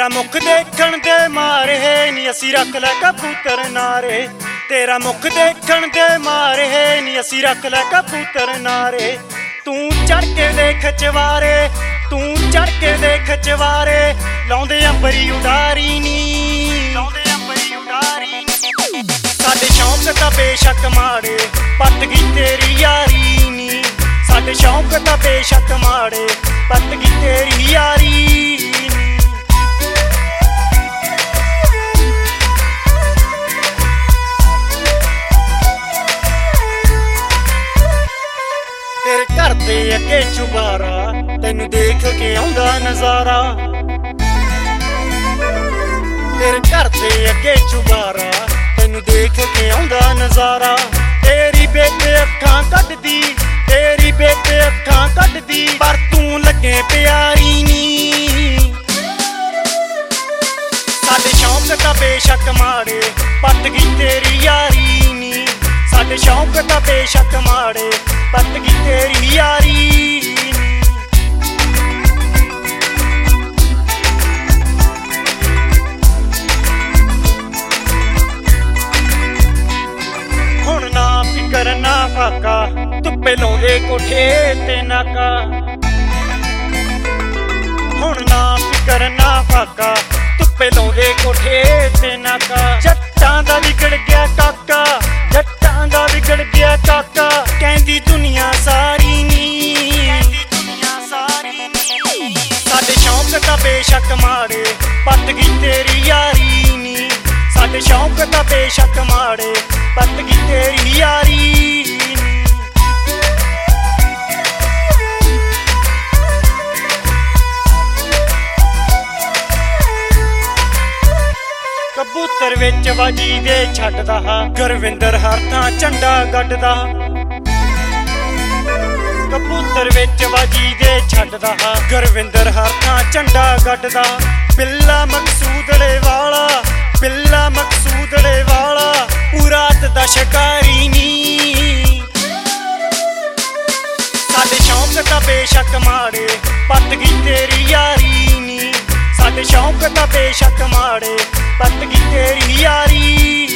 तेरा मुख देखण दे मारे नी असी रख लै कबूतर नारे। तेरा मुख देखण दे मारे नी असी रख लै कबूतर नारे। तू चढ़ के देख चवारे, तू चढ़ के देख चवारे, लाउंदे अंबरी उडारी नी, लाउंदे अंबरी उडारी नी। साडे शौक तां बेशक माड़े, पत गई तेरी यारी नी। साडे शौक तां बेशक माड़े, पत गई तेरी यारी नी। तेरे घर दे अगे चुबारा, तैनू देख के आउंदा नजारा। तेरे घर दे अगे चुबारा, तैनू देख के आउंदा नजारा। तेरी बेटे अखां कड्डदी, तेरी बेटे अखां कड्डदी, पर तू लगे प्यारी नी। साडे शौक तां बेशक माड़े, पत गई तेरी यारी नी। साडे शौक तां बेशक माड़े, पत गई तेरी यारी नी। हुण ना फिकर ना फाका, धुप्पे लाउंदे कोठे ते नाका। हुण ना फिकर ना फाका, धुप्पे लाउंदे कोठे ते नाका। जट्टां दा विगड़ गया काका, जट्टां दा विगड़ गया काका, कहंदी दुनिया सारी नी, कहंदी दुनिया सारी नी। साडे शौक तां बेशक माड़े, पत गई तेरी यारी नी। साडे शौक तां बेशक माड़े, पत गई तेरी यारी नी। कबूतर विच बाजी दे छड्डदा हा, गुरविंदर हर थां झंडा गड्डदा। कबूतर विच बाजी दे छड्डदा हा, गुरविंदर हर थां झंडा गड्डदा। बिल्ला मकसूदड़े वाला, बिल्ला मकसूदड़े वाला, पूरात दा शिकारी नी। साडे शौक तां बेशक माड़े, पत गई तेरी यारी नी। साडे शौक तां बेशक माड़े, पत गई तेरी यारी।